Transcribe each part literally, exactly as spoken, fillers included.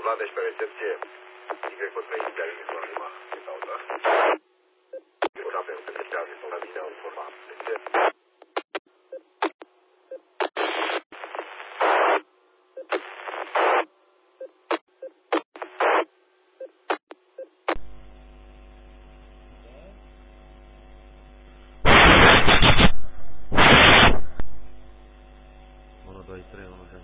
Vlad, deci pe recepție. Y cu trei de alinie cu anima. Ce caută? Eu șapte nu se deștează, sunt la mine în forma. De ce? unu, doi, trei, unu, doi.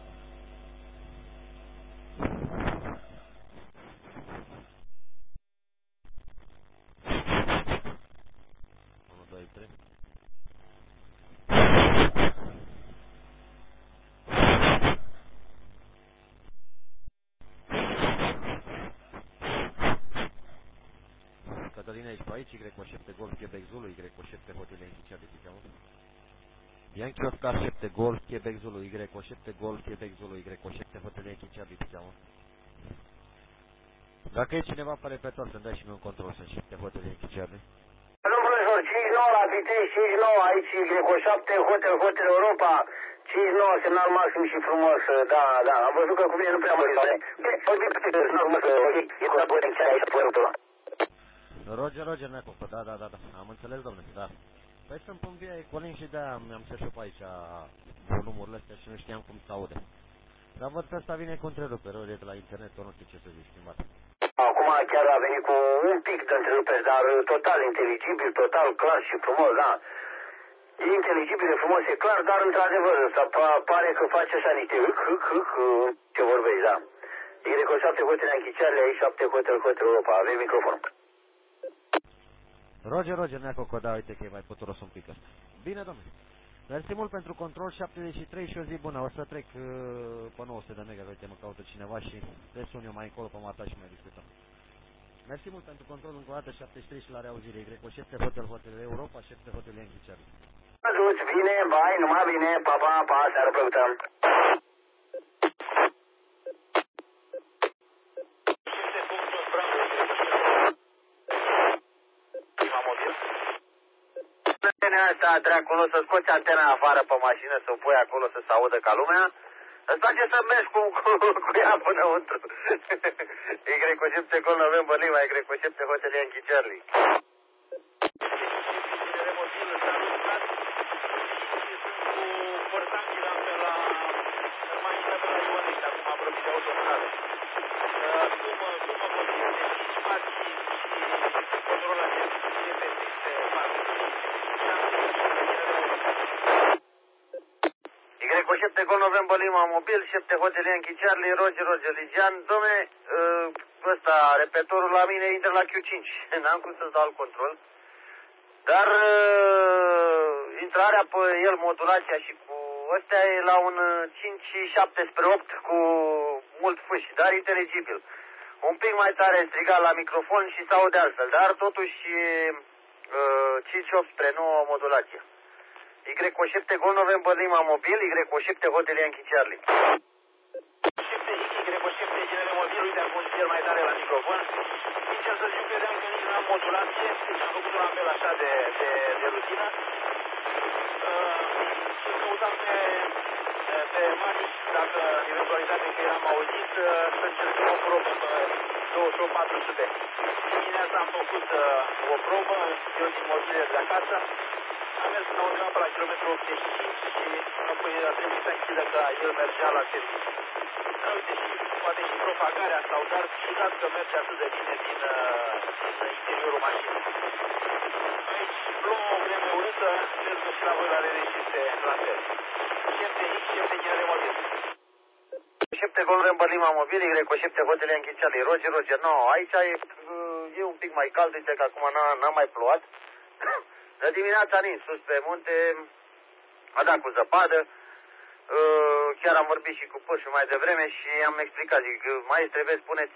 unu, doi, trei. Cătălina, ești pe aici? Y cu șapte Golf, Quebec Zulu, Y cu șapte Hotel Yankee Charlie, te cheamă? Yankee Oscar șapte Golf, Quebec Zulu, Y cu șapte Golf, Quebec Zulu, Y cu șapte Hotel Yankee Charlie, te cheamă? Dacă e cineva pe repetor, să-mi dai și mie un control, sunt șapte Hotel Yankee Charlie. Domnul profesor, cinci nouă la viteză, cinci nouă aici, Y cu șapte, Hotel, Hotel Europa, cinci nouă, semnal maxim și frumos, da, da, am văzut că cu mine nu prea mă rigoare. Vorbim pe semnal frumos, e cu la Hotel Charlie aici, părătul ăla. Roger, Roger, Neacu, da, da, da, da, am înțeles, domnule, da. Păi să-mi pun via Ecolin și de-aia mi-am să știu pe aici volumurile astea și nu știam cum se aude. Dar văd că ăsta vine cu întrerupere, ori e de la internet, ori nu știu ce să zici, schimbat. Acum chiar a venit cu un pic de întrerupere, dar total inteligibil, total clar și frumos, da. E inteligibil, e frumos, e clar, dar într-adevăr, ăsta pare că face așa niște hâc, hâc, hâc, ce vorbești, da. Y cu șapte Hotel Yankee Charlie, aici șapte Hotel, Hotel Europa, avem microfon. Roger, Roger, Neacu, că da, uite că e mai puturos un pic ăsta. Bine, domnule. Mersi mult pentru control șaptezeci și trei și o zi bună. O să trec uh, pe nouă sute de mega, uite, mă caută cineva și le sun eu mai încolo pe mata și mai discutăm. Mersi mult pentru control încă o dată, șaptezeci și trei și la reauzire. Y cu șapte Hotel, Hotel Europa, șapte Hotel Yankee Charlie. Văzuți, bine, bai, numai bine, pa, pa, pa, seară plăcută. Asta dracu, nu să scoți antena afară pe mașină, să o pui acolo să se audă ca lumea. Îți place să mergi cu, cu, cu ea pânăuntru. Y cu șapte Gol November Lima, Y cu șapte Hotel Yankee Charlie. Y cu șapte Gol November Lima mobil, șapte Hotel Yankee Charlie, Roger, Roger, Ligian. Dom'le, ăsta, repetorul la mine intră la Q cinci, n-am cum să-ți dau al control. Dar uh, intrarea pe el, modulația și cu ăstea e la un cinci șapte spre opt cu mult fâș, dar inteligibil. Un pic mai tare strigat la microfon și se aude altfel, dar totuși uh, cinci opt spre nouă modulație. Y cu șapte Gol November Lima mobil, Y cu șapte Hotel Yankee Charlie. Y cu șapte genere mobil, uite acum cel mai tare la microfon. Sincer să zic, credeam că nici nu am modulație, deci am făcut un apel așa de, de, de rutină. Uh, și căutam pe, pe Manic, dacă eventualitate că eram auzit, uh, să încercăm o probă pe douăzeci și opt patru sute. Dimineața am făcut uh, o probă, eu din mobilele de acasă. Am mers la undeva pe la kilometru optzeci și cinci și apoi a trebuit să închidă că el mergea la serviciu. Uite, și poate și propagarea sau dar ciudat că merge atât de bine din, din interiorul mașinii. Aici plouă o vreme urâtă, sper că și la voi la rereșite la fel. șapte X, șapte genere mobil. șapte Gol November Lima mobil, Y cu șapte Hotel Yankee Charlie, Roger, Roger, no, aici e, e un pic mai cald, uite că acum n-a mai plouat. De dimineața nins, sus pe munte, a dat cu zăpadă, uh, chiar am vorbit și cu pârșul mai devreme și am explicat, zic, maestre, vezi, puneți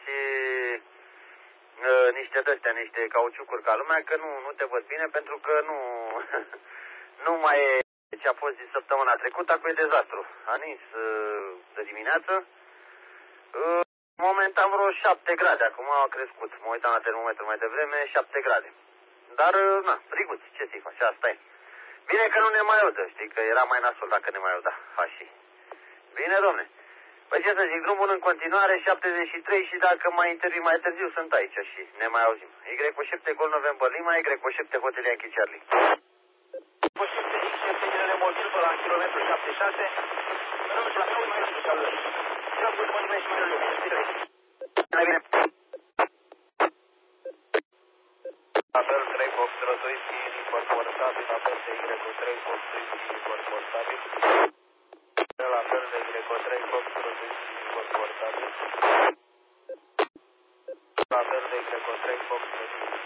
uh, niște de-astea, niște cauciucuri ca lumea, că nu, nu te văd bine, pentru că nu, nu mai e ce a fost din săptămâna trecută, acum e dezastru. A nins uh, de dimineață, uh, momentan vreo șapte grade, acum a crescut, mă uitam la termometru mai devreme, șapte grade. Dar, na, friguți, ce să-i faci, asta e. Bine că nu ne mai audă, știi, că era mai nasol dacă ne mai auda, fașii. Bine, domne. Păi ce să zic, drumul în continuare, șaptezeci și trei și dacă mai intervii mai târziu, sunt aici și ne mai auzim. Y cu șapte Gol November Lima, Y cu șapte Hotel Yankee Charlie. Cu șapte X, este genere mobil pe la kilometru șaptezeci și șase. Rămâne la meu, mai rămâne al lui. Ce-am pus mă nimeni și mai rămâne, șapte trei. Mai bine. Apel trei Foxtrot Whisky, incorporabil, apel de Y cu trei Foxtrot Whisky, incorporabil. La apel de Y cu trei Foxtrot Whisky, incorporabil. La apel de Y cu trei Foxtrot Whisky.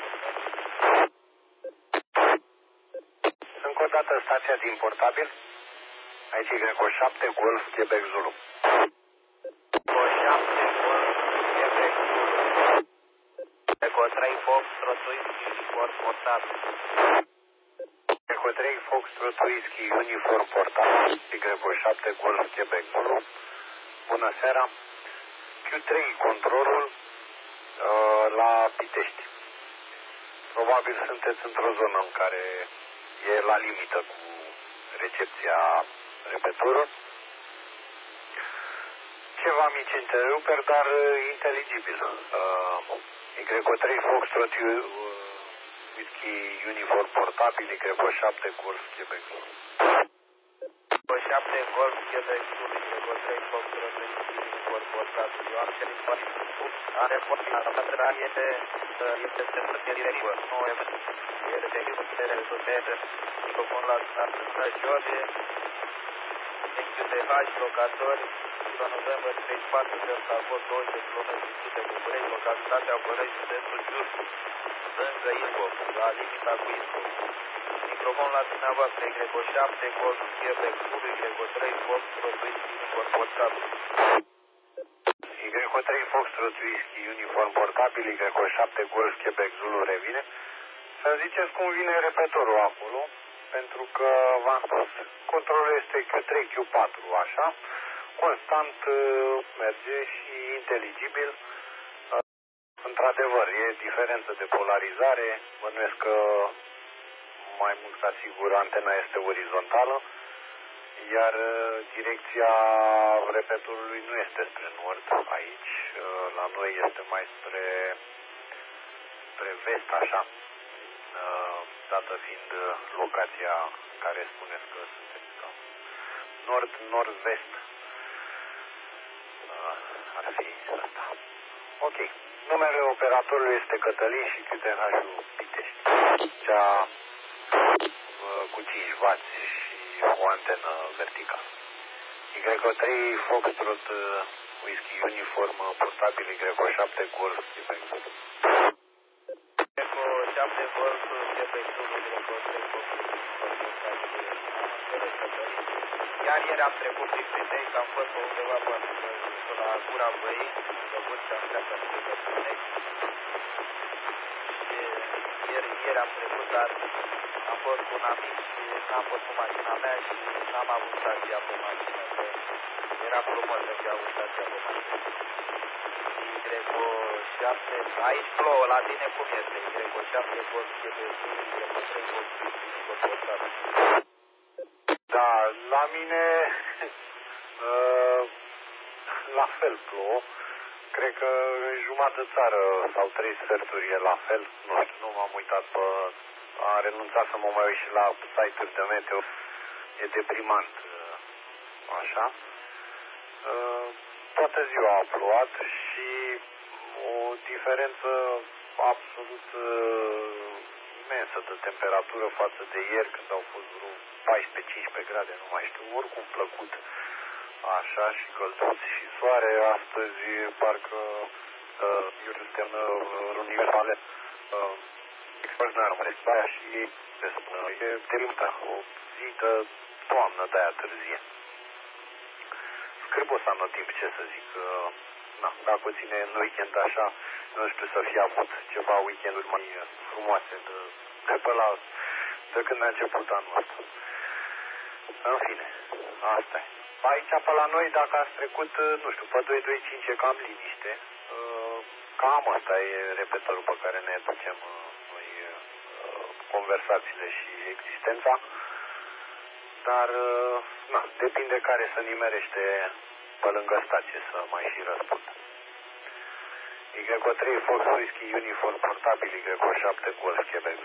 Încă o dată stația din portabil. Aici Y cu șapte Golf Quebec Zulu. Cu șapte Golf Quebec Zulu. Y cu trei Foxtrot Whisky, incorporabil. Y cu trei Foxtrot Whisky, uniform portabil. Y cu șapte Golf Quebec Zulu. Bună seara. Q trei controlul uh, la Pitești. Probabil sunteți într-o zonă în care e la limită cu recepția repetorului. Ceva mici întreruperi, dar inteligibil. Uh, Y trei Foxtrot uh, Whisky uniform portabil, Y șapte Golf Quebec Zulu. Cu șapte Golf Quebec Zulu, Y trei Foxtrot Whisky uniform portabil. Eu am cerit poate. Are poate. La este este semnătă directivă. Nu e e respectiv în tere de sotere. Microfon la stânga Jode. N Q T H, locatori. Kilo November treizeci și patru, Delta Golf două sute kilometri sute București, localitatea Bălăi, județul Giurgiu, lângă Ilfov, la limita cu Ilfov. Microfon la dumneavoastră, Y șapte, Golf Quebec Zulu, Y trei, Foxtrot Whisky, incorporabil. Y trei Foxtrot Whisky, uniform portabil, Y șapte Golf Quebec Zulu revine. Să-mi ziceți cum vine repetorul acolo, pentru că v-am spus, controlul este Q trei, Q patru, așa. Constant merge și inteligibil. Într-adevăr, e diferență de polarizare. Bănuiesc că mai mult să asigur, antena este orizontală, iar direcția repetorului nu este spre nord aici. La noi este mai spre, spre vest, așa, dată fiind locația care spuneți că sunteți cam nord-nord-vest. Ar fi asta. Ok. Numele operatorului este Cătălin și Q T H-ul Pitești. Cea uh, cu cinci wați și o antenă verticală. Y trei Foxtrot uh, Whisky uniform portabil, Y șapte Golf Quebec Zulu. Y șapte Golf Quebec Zulu, Y trei Foxtrot portabil. Iar ieri am trecut prin Pitești, că am fost pe undeva până la Gura Băii, am făcut și am treacă spre Căpănești. Ieri, ieri am trecut, dar am fost cu un amic și n-am fost cu mașina mea și n-am avut stația pe mașină, că era frumos să fi avut stația pe mașină. Y șapte, aici plouă, la tine cum este? Y șapte Golf Quebec Zulu, Y trei Golf Whisky, incorporabil. Da, la mine uh, la fel plouă. Cred că în jumătate de țară sau trei sferturi e la fel. Nu știu, nu m-am uitat pe... Am renunțat să mă mai uit și la site-uri de meteo. E deprimant, așa. Uh, toată ziua a plouat și o diferență absolut uh, imensă de temperatură față de ieri, când au fost vreo paisprezece cincisprezece grade, nu mai știu, oricum plăcut, așa, și călduț și soare. Astăzi parcă uh, eu suntem uh, în universale uh, extraordinar, mă respira și se spune, e delimută, o zi de toamnă de aia târzie. Cred că o să am timp, ce să zic, uh, na, dacă o ține în weekend așa, nu știu, să fie avut ceva weekenduri mai frumoase de, de pe la, de când a început anul ăsta. În fine, asta e. Aici pe la noi, dacă ați trecut, nu știu, pe doi doi cinci e cam liniște. Cam asta e repetorul pe care ne ducem noi conversațiile și existența. Dar, na, depinde care să nimerește pe lângă stație să mai și răspund. Y O trei Fox Whisky Uniform portabil Y O șapte Golf Quebec.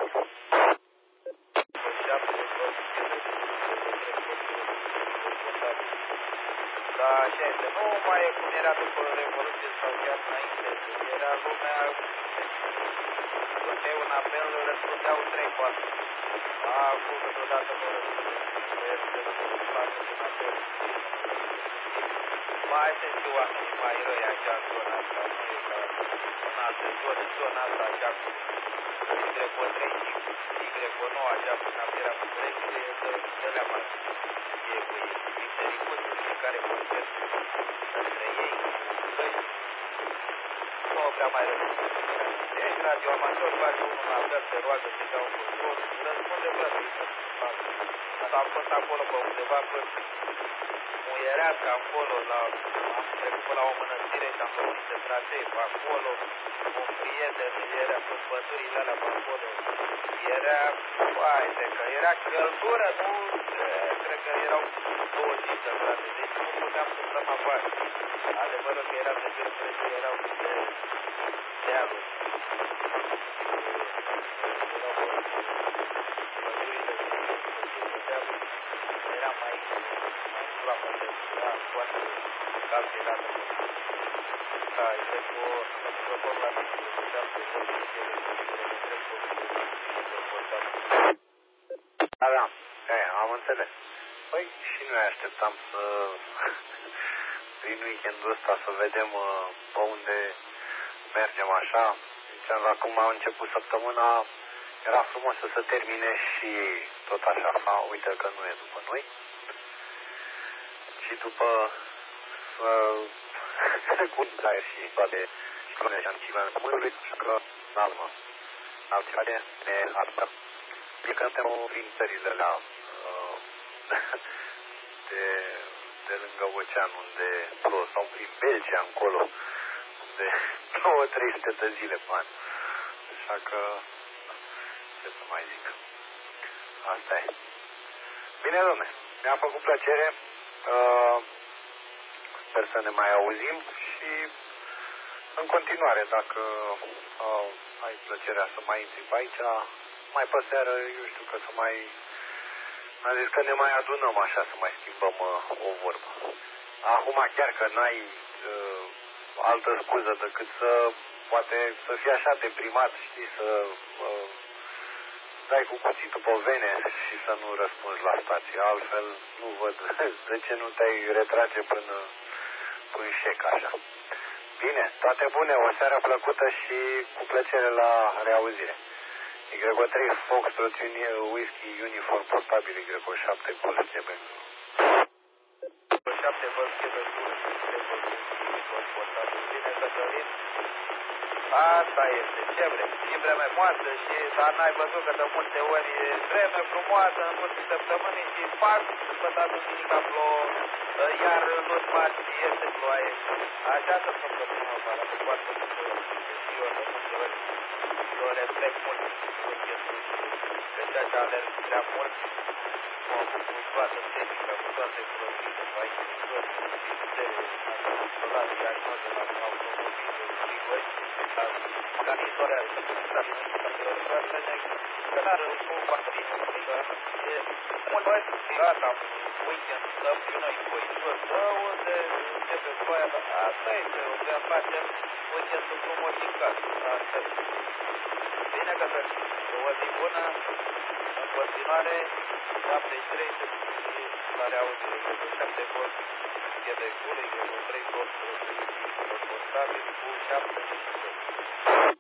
Da, așa este. Nu mai e cum era după Revoluție sau chiar înainte. Era lumea, făceai un apel, răspundeau trei patru. Acum câteodată nu răspundeau. Un apel. Mai sunt și oamenii mai răi așa în zona asta. Nu e ca în alte zone. Zona asta așa cu Y O trei și Y O nouă așa cu camera cu trei e de la mare. E cu ei. Mitericuțurile care concert între ei, căi, nu prea mai răspunde. Ești radioamator, faci unul la fel, te roagă să-i dau un control, răspunde gratuit. Asta am fost acolo pe undeva pe Muierească, acolo, la, am trecut pe la o mănăstire și am făcut niște trasee pe acolo, un prieten, era cu pădurile alea pe acolo, era, haide, că era căldură, nu, cred că erau douăzeci și cinci de grade, deci nu puteam să stăm afară. Adevărul că era de temperatură, erau de dealuri. Erau pădurile de dealuri, era mai, mai groapă, era foarte cald, era de da, este cu protocol la mine, puteam să se fie Da, da, e, am înțeles. Păi și noi așteptam să prin weekendul ăsta să vedem uh, pe unde mergem așa. Ziceam, la cum a început săptămâna, era frumos să se termine și tot așa, fa, uite că nu e după noi. Și după uh, cu aer și toate școlile și anticivele comunului, așa că n-am altceva de neartă. Plecăm prin țările alea de, de lângă ocean, unde plouă, sau prin Belgia, încolo, unde plouă trei sute de zile pe an. Așa că, ce să mai zic. Asta e. Bine, dom'le, mi-a făcut plăcere. Uh, sper să ne mai auzim și în continuare, dacă uh, ai plăcerea să mai intri pe aici, mai pe seară, eu știu că să mai... Am zis că ne mai adunăm așa, să mai schimbăm uh, o vorbă. Acum chiar că n-ai uh, altă scuză decât să, poate, să fii așa deprimat, știi, să uh, dai cu cuțitul pe vene și să nu răspunzi la stație. Altfel nu văd de ce nu te-ai retrage până până șec așa. Bine, toate bune, o seară plăcută și cu plăcere la reauzire. Y O trei Foxtrot Whisky Uniform portabil Y O șapte Golf Quebec. Y O șapte Golf Quebec Uniform portabil. Bine, Cătălin. Asta este. Ce vrei? Și vreme moață și dar n-ai văzut că de multe ori e vreme frumoasă în cursul săptămânii și fac săpăta duminica plouă, iar luni marți este ploaie. Așa se întâmplă primăvara, de foarte multe ori. Și eu de multe ori eu le trec mult weekendul și pe ceea ce alerg prea mult, cu toată tehnica, cu toate produsele, cu aici, cu toate sistemele, solar, diagnoze la automobil, frigori, la garnitoare, la dar cu baterii, mult mai gata, weekend, dăm și noi coitor, dă unde începe ploaia, dar asta este, o să facem weekendul frumos și cald, asta este. Bine că o zi bună, în continuare, șaptezeci și trei la reauzire, șapte volt, Quebecul, trei volt, portabil cu șaptezeci și trei.